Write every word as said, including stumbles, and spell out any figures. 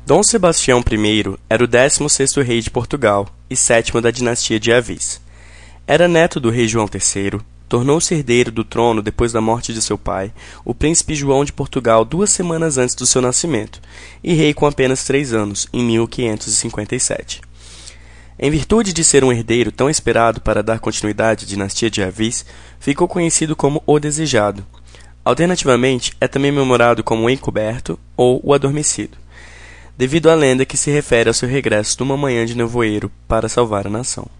Dom Sebastião I era o décimo sexto rei de Portugal e sétimo da dinastia de Avís. Era neto do rei João terceiro, tornou-se herdeiro do trono depois da morte de seu pai, o príncipe João de Portugal, duas semanas antes do seu nascimento, e rei com apenas três anos, em mil quinhentos e cinquenta e sete. Em virtude de ser um herdeiro tão esperado para dar continuidade à dinastia de Avís, ficou conhecido como o Desejado. Alternativamente, é também memorado como o Encoberto ou o Adormecido, devido à lenda que se refere ao seu regresso numa manhã de nevoeiro para salvar a nação.